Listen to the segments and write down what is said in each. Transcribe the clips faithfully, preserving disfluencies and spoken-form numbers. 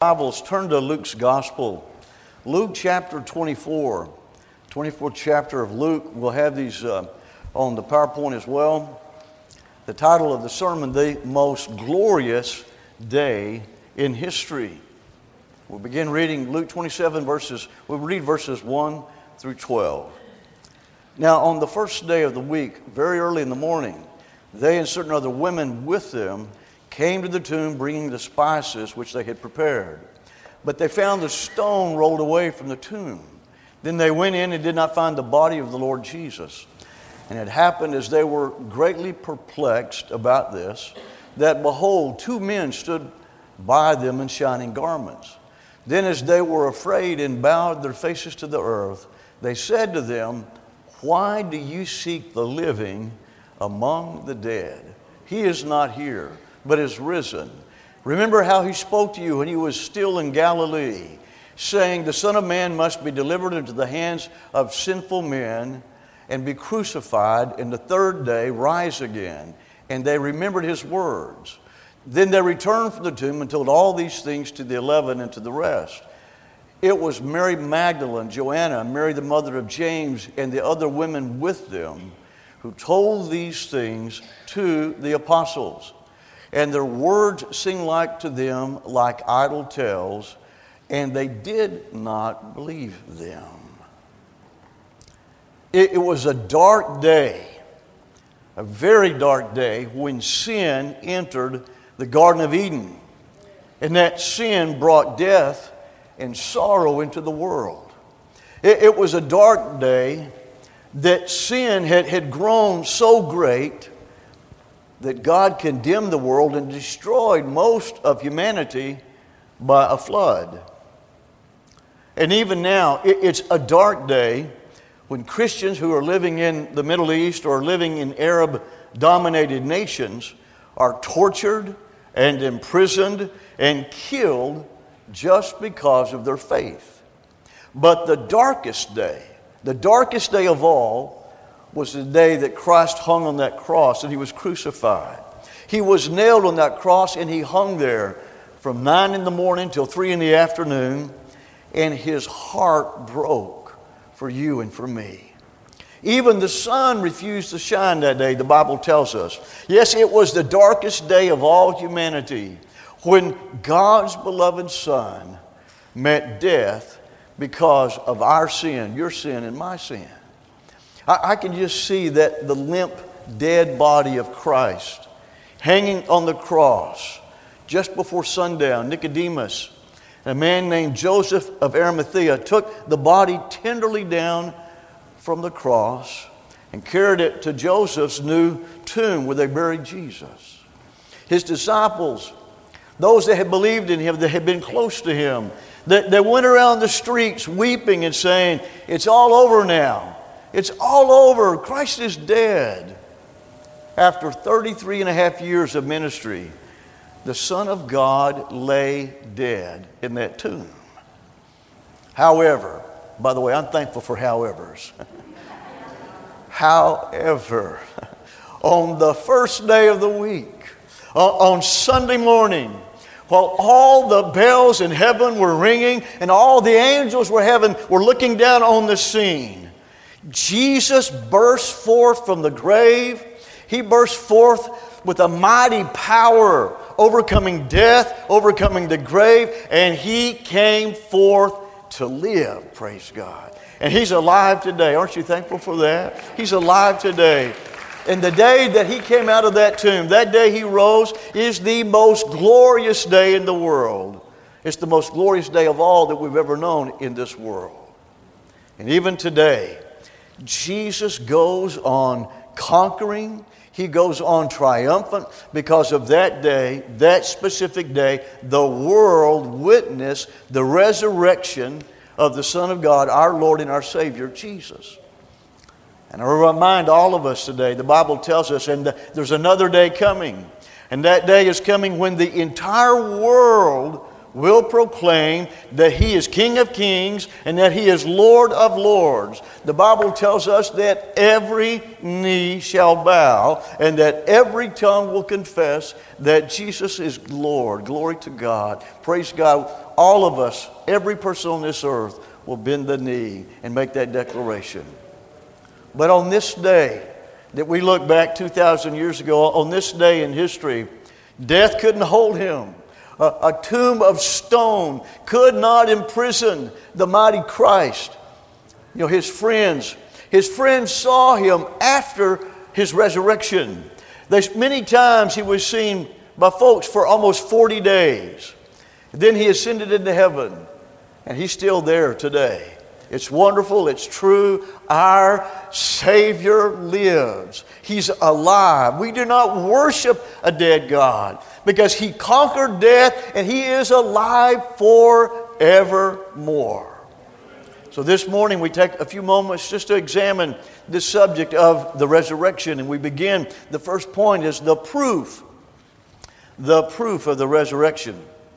Bibles, turn to Luke's Gospel. Luke chapter twenty-four. twenty-fourth chapter of Luke. We'll have these uh, on the PowerPoint as well. The title of the sermon, The Most Glorious Day in History. We'll begin reading Luke twenty-seven verses, we'll read verses one through twelve. Now on the first day of the week, very early in the morning, they and certain other women with them came to the tomb bringing the spices which they had prepared. But they found the stone rolled away from the tomb. Then they went in and did not find the body of the Lord Jesus. And it happened as they were greatly perplexed about this, that behold, two men stood by them in shining garments. Then as they were afraid and bowed their faces to the earth, they said to them, "Why do you seek the living among the dead? He is not here, but is risen. Remember how he spoke to you when he was still in Galilee, saying, the Son of Man must be delivered into the hands of sinful men and be crucified, and the third day rise again." And they remembered his words. Then they returned from the tomb and told all these things to the eleven and to the rest. It was Mary Magdalene, Joanna, Mary the mother of James, and the other women with them who told these things to the apostles. And their words seemed like to them like idle tales, and they did not believe them. It, it was a dark day, a very dark day, when sin entered the Garden of Eden. And that sin brought death and sorrow into the world. It, it was a dark day that sin had, had grown so great that God condemned the world and destroyed most of humanity by a flood. And even now, it, it's a dark day when Christians who are living in the Middle East or living in Arab-dominated nations are tortured and imprisoned and killed just because of their faith. But the darkest day, the darkest day of all, was the day that Christ hung on that cross and he was crucified. He was nailed on that cross and he hung there from nine in the morning till three in the afternoon, and his heart broke for you and for me. Even the sun refused to shine that day, the Bible tells us. Yes, it was the darkest day of all humanity when God's beloved Son met death because of our sin, your sin and my sin. I, I can just see that the limp, dead body of Christ hanging on the cross just before sundown. Nicodemus, a man named Joseph of Arimathea, took the body tenderly down from the cross and carried it to Joseph's new tomb where they buried Jesus. His disciples, those that had believed in him, that had been close to him, that, that went around the streets weeping and saying, "It's all over now. It's all over. Christ is dead." After thirty-three and a half years of ministry, the Son of God lay dead in that tomb. However, by the way, I'm thankful for howevers. However, on the first day of the week, on Sunday morning, while all the bells in heaven were ringing and all the angels were heaven were looking down on the scene, Jesus burst forth from the grave. He burst forth with a mighty power, overcoming death, overcoming the grave, and he came forth to live, praise God. And he's alive today. Aren't you thankful for that? He's alive today. And the day that he came out of that tomb, that day he rose, is the most glorious day in the world. It's the most glorious day of all that we've ever known in this world. And even today, Jesus goes on conquering. He goes on triumphant because of that day, that specific day, the world witnessed the resurrection of the Son of God, our Lord and our Savior, Jesus. And I remind all of us today, the Bible tells us, and there's another day coming. And that day is coming when the entire world will proclaim that He is King of kings and that He is Lord of lords. The Bible tells us that every knee shall bow and that every tongue will confess that Jesus is Lord. Glory to God. Praise God. All of us, every person on this earth, will bend the knee and make that declaration. But on this day that we look back two thousand years ago, on this day in history, death couldn't hold Him. A, a tomb of stone could not imprison the mighty Christ. You know, His friends, His friends saw Him after His resurrection. There's many times He was seen by folks for almost forty days. Then He ascended into heaven, and He's still there today. It's wonderful. It's true. Our Savior lives. He's alive. We do not worship a dead God because He conquered death and He is alive forevermore. So this morning we take a few moments just to examine this subject of the resurrection. And we begin, the first point is the proof. The proof of the resurrection.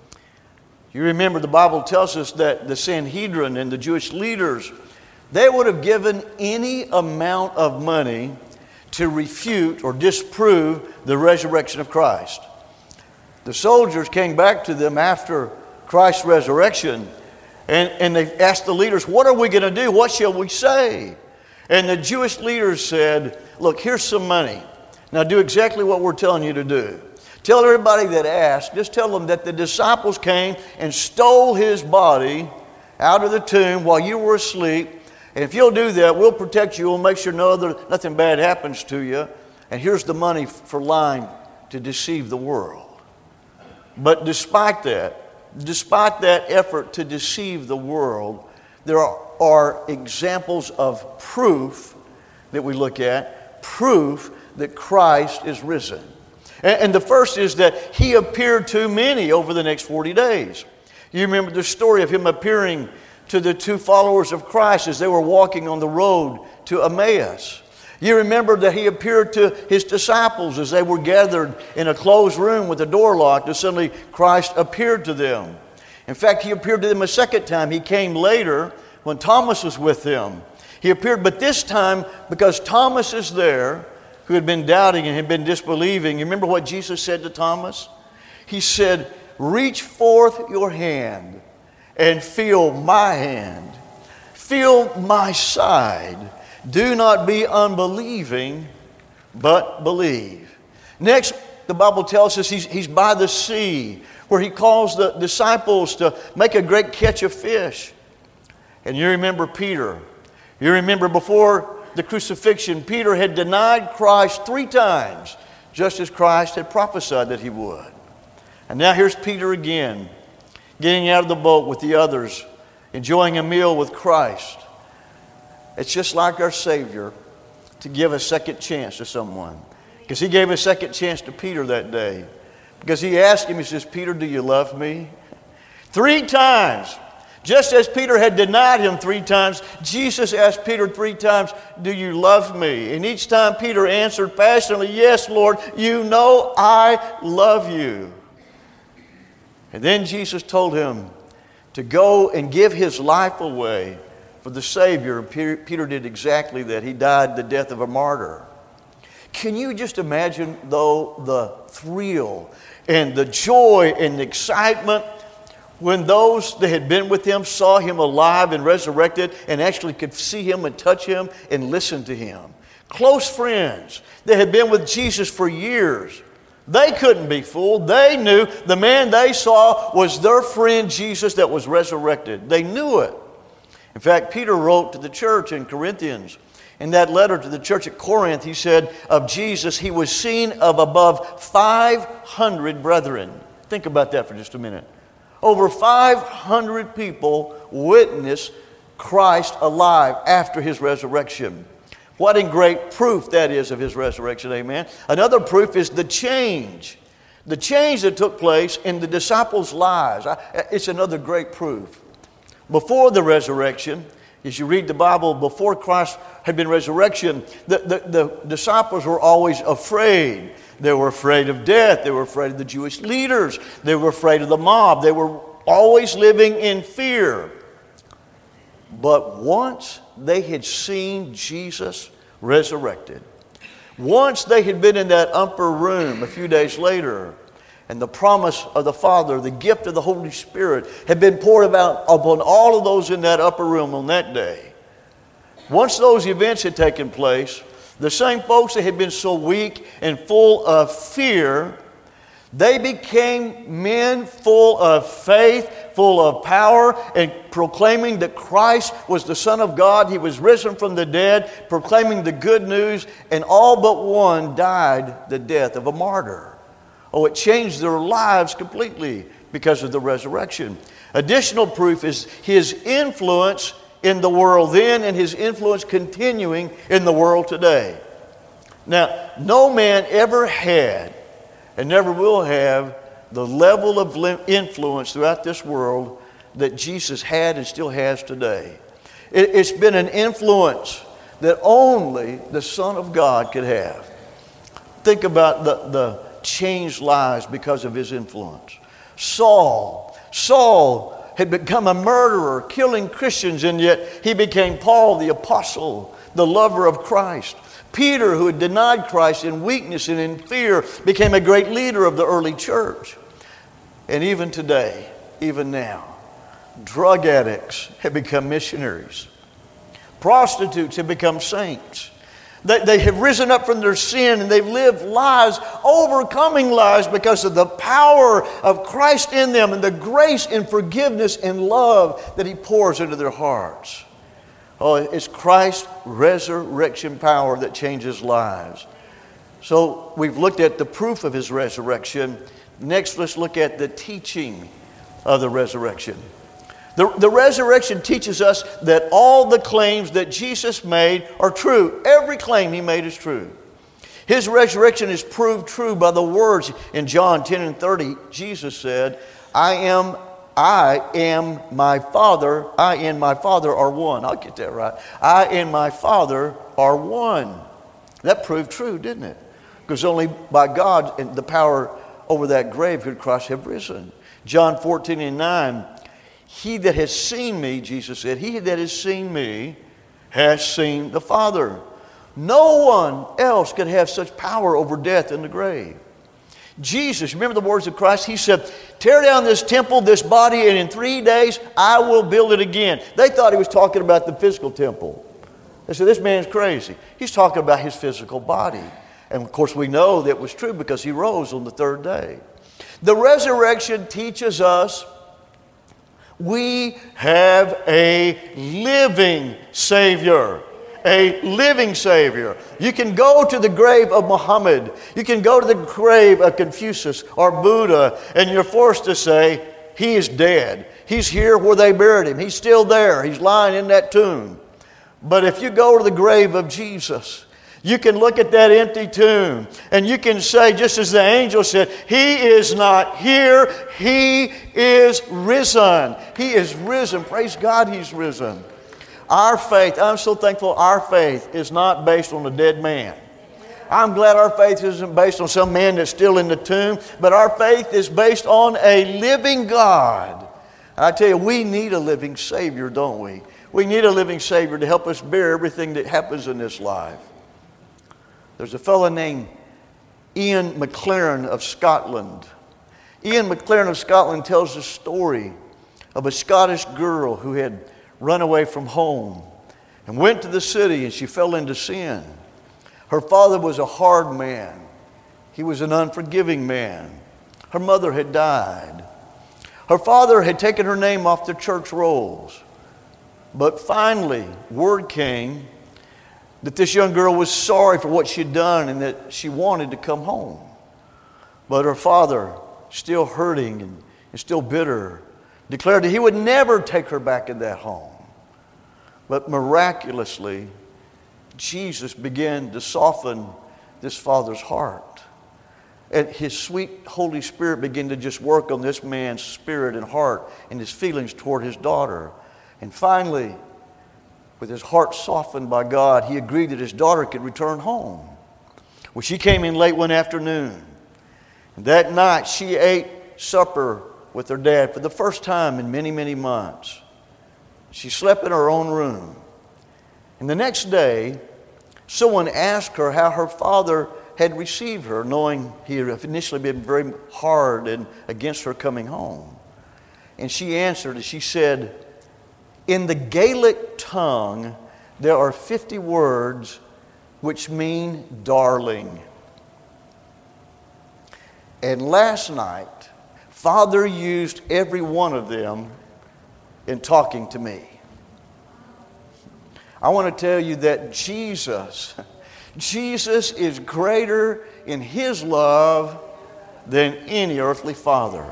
You remember the Bible tells us that the Sanhedrin and the Jewish leaders, they would have given any amount of money to refute or disprove the resurrection of Christ. The soldiers came back to them after Christ's resurrection and, and they asked the leaders, what are we going to do? What shall we say? And the Jewish leaders said, look, here's some money. Now do exactly what we're telling you to do. Tell everybody that asked, just tell them that the disciples came and stole His body out of the tomb while you were asleep. And if you'll do that, we'll protect you. We'll make sure no other, nothing bad happens to you. And here's the money for lying to deceive the world. But despite that, despite that effort to deceive the world, there are, are examples of proof that we look at, proof that Christ is risen. And the first is that He appeared to many over the next forty days. You remember the story of Him appearing to the two followers of Christ as they were walking on the road to Emmaus. You remember that He appeared to His disciples as they were gathered in a closed room with the door locked, and suddenly Christ appeared to them. In fact, He appeared to them a second time. He came later when Thomas was with them. He appeared, but this time, because Thomas is there, who had been doubting and had been disbelieving. You remember what Jesus said to Thomas? He said, reach forth your hand and feel my hand. Feel my side. Do not be unbelieving, but believe. Next, the Bible tells us he's, he's by the sea, where He calls the disciples to make a great catch of fish. And you remember Peter. You remember before the crucifixion, Peter had denied Christ three times, just as Christ had prophesied that he would. And now here's Peter again, getting out of the boat with the others, enjoying a meal with Christ. It's just like our Savior to give a second chance to someone. Because He gave a second chance to Peter that day. Because He asked him, He says, Peter, do you love me? Three times. Just as Peter had denied Him three times, Jesus asked Peter three times, do you love me? And each time Peter answered passionately, yes, Lord, you know I love you. And then Jesus told him to go and give his life away for the Savior. And Peter, Peter did exactly that. He died the death of a martyr. Can you just imagine, though, the thrill and the joy and the excitement when those that had been with Him saw Him alive and resurrected and actually could see Him and touch Him and listen to Him? Close friends that had been with Jesus for years, they couldn't be fooled. They knew the man they saw was their friend Jesus that was resurrected. They knew it. In fact, Peter wrote to the church in Corinthians. In that letter to the church at Corinth, he said of Jesus, He was seen of above five hundred brethren. Think about that for just a minute. Over five hundred people witnessed Christ alive after His resurrection. What in great proof that is of His resurrection, amen. Another proof is the change. The change that took place in the disciples' lives. It's another great proof. Before the resurrection, as you read the Bible, before Christ had been resurrection, the, the, the disciples were always afraid. They were afraid of death. They were afraid of the Jewish leaders. They were afraid of the mob. They were always living in fear. But once they had seen Jesus resurrected, once they had been in that upper room a few days later, and the promise of the Father, the gift of the Holy Spirit, had been poured out upon all of those in that upper room on that day. Once those events had taken place, the same folks that had been so weak and full of fear, they became men full of faith, full of power, and proclaiming that Christ was the Son of God. He was risen from the dead, proclaiming the good news, and all but one died the death of a martyr. Oh, it changed their lives completely because of the resurrection. Additional proof is his influence in the world then and his influence continuing in the world today. Now, no man ever had and never will have the level of influence throughout this world that Jesus had and still has today. It's been an influence that only the Son of God could have. Think about the, the changed lives because of his influence. Saul, Saul had become a murderer, killing Christians, and yet he became Paul the apostle, the lover of Christ. Peter, who had denied Christ in weakness and in fear, became a great leader of the early church. And even today, even now, drug addicts have become missionaries. Prostitutes have become saints. They, they have risen up from their sin and they've lived lives, overcoming lives because of the power of Christ in them and the grace and forgiveness and love that he pours into their hearts. Oh, it's Christ's resurrection power that changes lives. So we've looked at the proof of his resurrection. Next, let's look at the teaching of the resurrection. The, the resurrection teaches us that all the claims that Jesus made are true. Every claim he made is true. His resurrection is proved true by the words in John ten and thirty. Jesus said, I am, I am my Father, I and my Father are one. I'll get that right. I and my Father are one. That proved true, didn't it? Because only by God and the power over that grave could Christ have risen. John fourteen and nine, he that has seen me, Jesus said, he that has seen me has seen the Father. No one else could have such power over death in the grave. Jesus, remember the words of Christ? He said, tear down this temple, this body, and in three days I will build it again. They thought he was talking about the physical temple. They said, this man's crazy. He's talking about his physical body. And of course we know that was true because he rose on the third day. The resurrection teaches us we have a living Savior. A living Savior. You can go to the grave of Muhammad. You can go to the grave of Confucius or Buddha, and you're forced to say, he is dead. He's here where they buried him. He's still there. He's lying in that tomb. But if you go to the grave of Jesus, you can look at that empty tomb and you can say, just as the angel said, he is not here, he is risen. He is risen. Praise God, he's risen. Our faith, I'm so thankful our faith is not based on a dead man. I'm glad our faith isn't based on some man that's still in the tomb, but our faith is based on a living God. I tell you, we need a living Savior, don't we? We need a living Savior to help us bear everything that happens in this life. There's a fellow named Ian McLaren of Scotland. Ian McLaren of Scotland tells the story of a Scottish girl who had run away from home and went to the city, and she fell into sin. Her father was a hard man. He was an unforgiving man. Her mother had died. Her father had taken her name off the church rolls. But finally, word came that this young girl was sorry for what she'd done and that she wanted to come home. But her father, still hurting and, and still bitter, declared that he would never take her back in that home. But miraculously, Jesus began to soften this father's heart. And his sweet Holy Spirit began to just work on this man's spirit and heart and his feelings toward his daughter. And finally, with his heart softened by God, he agreed that his daughter could return home. Well, she came in late one afternoon. And that night, she ate supper with her dad for the first time in many, many months. She slept in her own room. And the next day, someone asked her how her father had received her, knowing he had initially been very hard and against her coming home. And she answered, and she said, in the Gaelic tongue, there are fifty words which mean darling. And last night, Father used every one of them in talking to me. I want to tell you that Jesus, Jesus is greater in His love than any earthly father.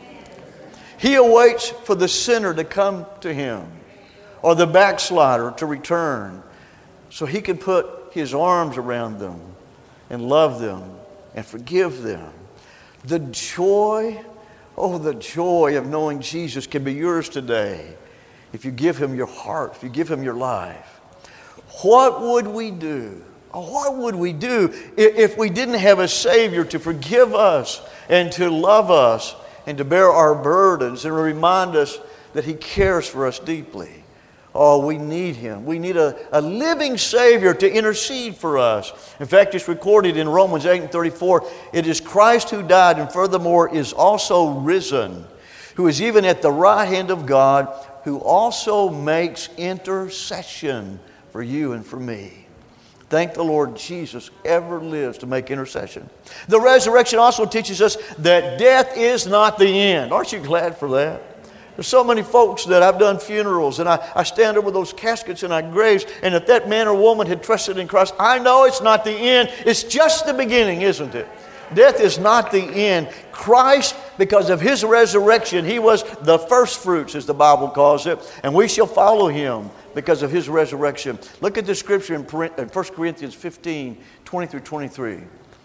He awaits for the sinner to come to Him or the backslider to return so He can put His arms around them and love them and forgive them. The joy, oh, the joy of knowing Jesus can be yours today if you give Him your heart, if you give Him your life. What would we do? What would we do if we didn't have a Savior to forgive us and to love us and to bear our burdens and remind us that He cares for us deeply? Oh, we need Him. We need a, a living Savior to intercede for us. In fact, it's recorded in Romans eight and thirty-four, it is Christ who died and furthermore is also risen, who is even at the right hand of God, who also makes intercession for you and for me. Thank the Lord Jesus ever lives to make intercession. The resurrection also teaches us that death is not the end. Aren't you glad for that? There's so many folks that I've done funerals and I, I stand over those caskets and I graves, and if that man or woman had trusted in Christ, I know it's not the end. It's just the beginning, isn't it? Death is not the end. Christ, because of His resurrection, He was the first fruits, as the Bible calls it, and we shall follow Him because of His resurrection. Look at the scripture in First Corinthians fifteen, twenty through twenty-three.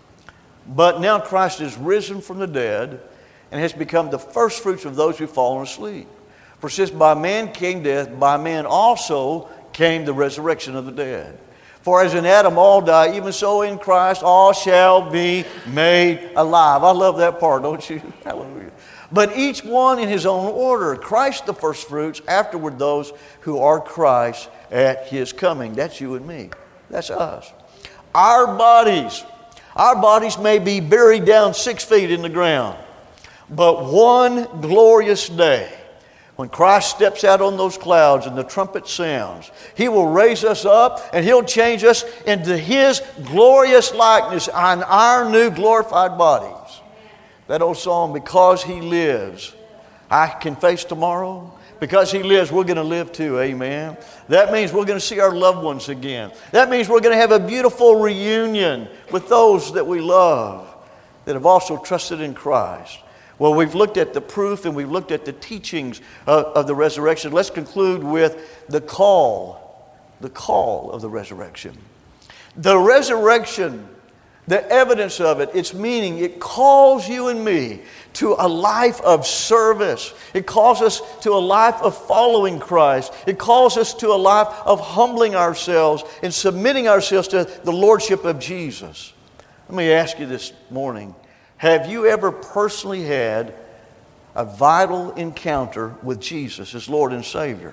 But now Christ is risen from the dead and has become the first fruits of those who've fallen asleep. For since by man came death, by man also came the resurrection of the dead. For as in Adam all die, even so in Christ all shall be made alive. I love that part, don't you? Hallelujah. But each one in his own order. Christ the first fruits, afterward those who are Christ at His coming. That's you and me. That's us. Our bodies, our bodies may be buried down six feet in the ground. But one glorious day, when Christ steps out on those clouds and the trumpet sounds, He will raise us up and He'll change us into His glorious likeness on our new glorified bodies. That old song, because He lives, I can face tomorrow. Because He lives, we're going to live too, amen. That means we're going to see our loved ones again. That means we're going to have a beautiful reunion with those that we love that have also trusted in Christ. Well, we've looked at the proof and we've looked at the teachings of, of the resurrection. Let's conclude with the call, the call of the resurrection. The resurrection, the evidence of it, its meaning, it calls you and me to a life of service. It calls us to a life of following Christ. It calls us to a life of humbling ourselves and submitting ourselves to the lordship of Jesus. Let me ask you this morning. Have you ever personally had a vital encounter with Jesus as Lord and Savior?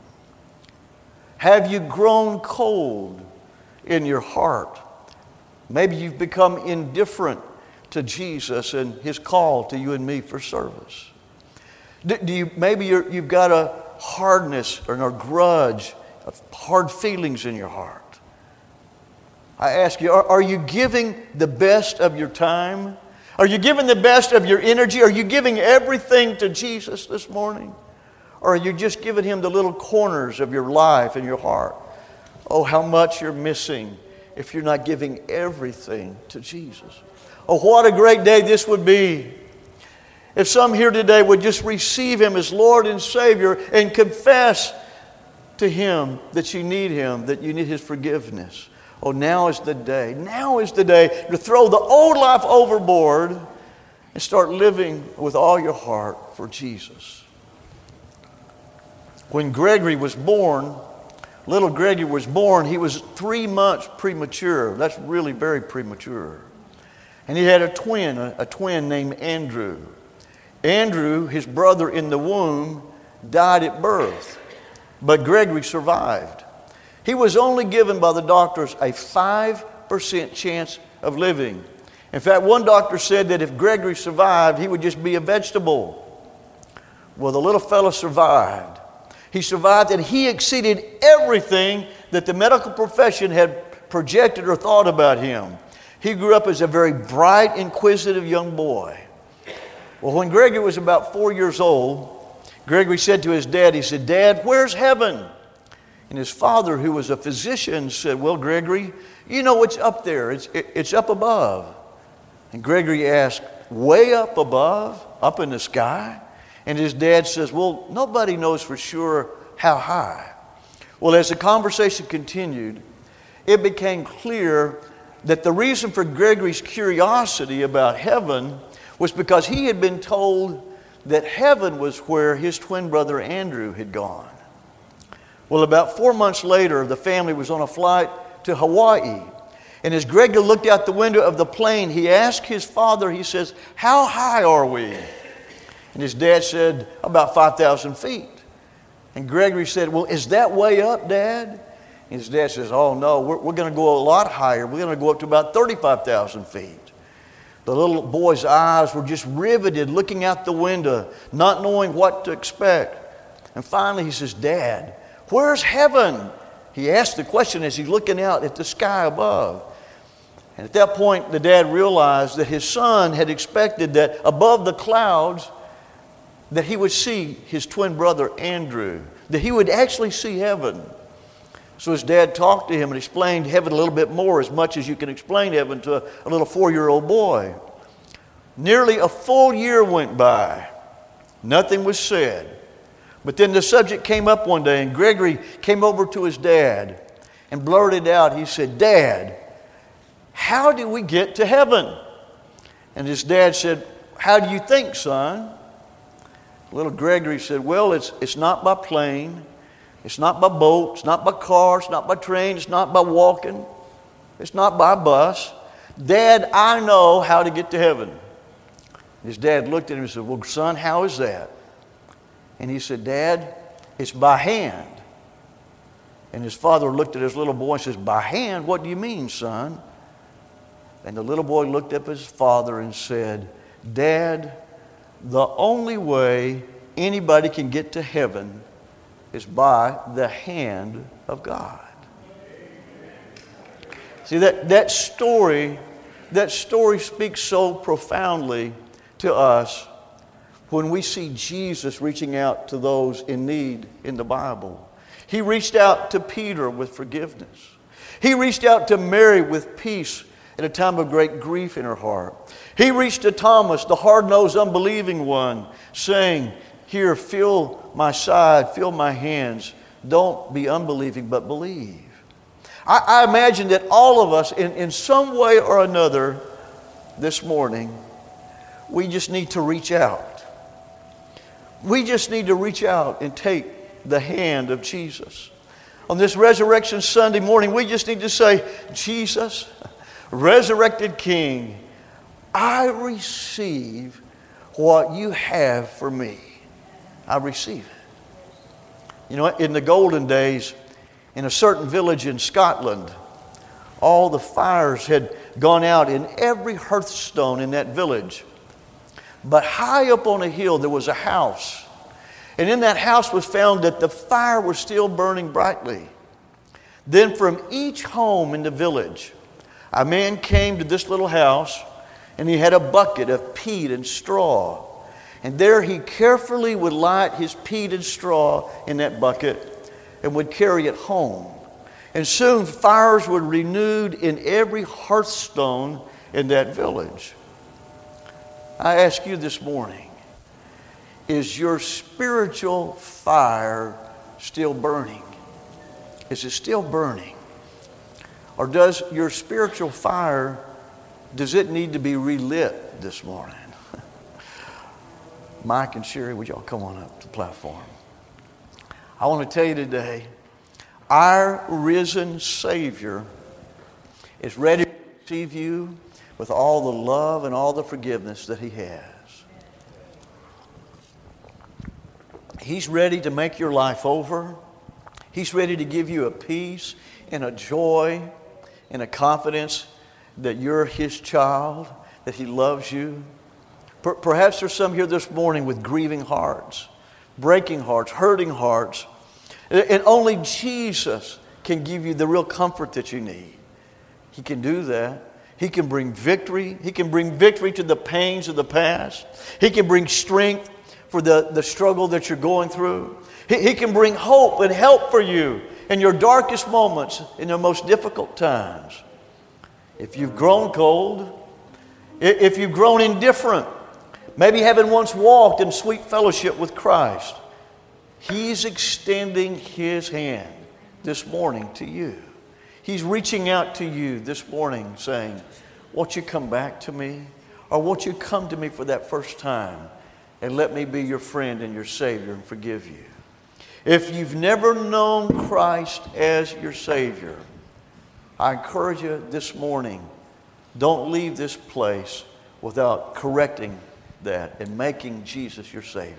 Have you grown cold in your heart? Maybe you've become indifferent to Jesus and His call to you and me for service. Do you, maybe you're, you've got a hardness or a grudge, hard feelings in your heart. I ask you, are, are you giving the best of your time? Are you giving the best of your energy? Are you giving everything to Jesus this morning? Or are you just giving Him the little corners of your life and your heart? Oh, how much you're missing if you're not giving everything to Jesus. Oh, what a great day this would be if some here today would just receive Him as Lord and Savior and confess to Him that you need Him, that you need His forgiveness. Oh, now is the day. Now is the day to throw the old life overboard and start living with all your heart for Jesus. When Gregory was born, little Gregory was born, he was three months premature. That's really very premature. And he had a twin, a, a twin named Andrew. Andrew, his brother in the womb, died at birth, but Gregory survived. He was only given by the doctors a five percent chance of living. In fact, one doctor said that if Gregory survived, he would just be a vegetable. Well, the little fellow survived. He survived, and he exceeded everything that the medical profession had projected or thought about him. He grew up as a very bright, inquisitive young boy. Well, when Gregory was about four years old, Gregory said to his dad, he said, "Dad, where's heaven?" And his father, who was a physician, said, "Well, Gregory, you know it's up there. It's, it, it's up above." And Gregory asked, "Way up above? Up in the sky?" And his dad says, "Well, nobody knows for sure how high." Well, as the conversation continued, it became clear that the reason for Gregory's curiosity about heaven was because he had been told that heaven was where his twin brother Andrew had gone. Well, about four months later, the family was on a flight to Hawaii. And as Gregory looked out the window of the plane, he asked his father, he says, "How high are we?" And his dad said, "About five thousand feet. And Gregory said, "Well, is that way up, Dad?" And his dad says, "Oh, no, we're, we're going to go a lot higher. We're going to go up to about thirty-five thousand feet. The little boy's eyes were just riveted, looking out the window, not knowing what to expect. And finally he says, "Dad, where's heaven?" He asked the question as he's looking out at the sky above. And at that point, the dad realized that his son had expected that above the clouds that he would see his twin brother Andrew, that he would actually see heaven. So his dad talked to him and explained heaven a little bit more, as much as you can explain heaven to a, a little four-year-old boy. Nearly a full year went by. Nothing was said. But then the subject came up one day, and Gregory came over to his dad and blurted out, he said, "Dad, how do we get to heaven?" And his dad said, "How do you think, son?" Little Gregory said, "Well, it's, it's not by plane. It's not by boat. It's not by car. It's not by train. It's not by walking. It's not by bus. Dad, I know how to get to heaven." His dad looked at him and said, "Well, son, how is that?" And he said, "Dad, it's by hand." And his father looked at his little boy and says, "By hand? What do you mean, son?" And the little boy looked up at his father and said, "Dad, the only way anybody can get to heaven is by the hand of God." See, that, that story, that story speaks so profoundly to us when we see Jesus reaching out to those in need in the Bible. He reached out to Peter with forgiveness. He reached out to Mary with peace at a time of great grief in her heart. He reached to Thomas, the hard-nosed, unbelieving one, saying, "Here, feel my side, feel my hands. Don't be unbelieving, but believe." I, I imagine that all of us, in, in some way or another this morning, we just need to reach out. We just need to reach out and take the hand of Jesus. On this Resurrection Sunday morning, we just need to say, "Jesus, resurrected King, I receive what you have for me. I receive it." You know, in the golden days, in a certain village in Scotland, all the fires had gone out in every hearthstone in that village. But high up on a hill, there was a house. And in that house was found that the fire was still burning brightly. Then from each home in the village, a man came to this little house, and he had a bucket of peat and straw. And there he carefully would light his peat and straw in that bucket and would carry it home. And soon fires were renewed in every hearthstone in that village. I ask you this morning, is your spiritual fire still burning? Is it still burning? Or does your spiritual fire, does it need to be relit this morning? Mike and Sherry, would y'all come on up to the platform? I want to tell you today, our risen Savior is ready to receive you with all the love and all the forgiveness that He has. He's ready to make your life over. He's ready to give you a peace and a joy and a confidence that you're His child, that He loves you. Per- perhaps there's some here this morning with grieving hearts, breaking hearts, hurting hearts. And only Jesus can give you the real comfort that you need. He can do that. He can bring victory. He can bring victory to the pains of the past. He can bring strength for the, the struggle that you're going through. He, he can bring hope and help for you in your darkest moments, in your most difficult times. If you've grown cold, if you've grown indifferent, maybe having once walked in sweet fellowship with Christ, He's extending His hand this morning to you. He's reaching out to you this morning saying, won't you come back to me? Or won't you come to me for that first time and let me be your friend and your Savior and forgive you? If you've never known Christ as your Savior, I encourage you this morning, don't leave this place without correcting that and making Jesus your Savior.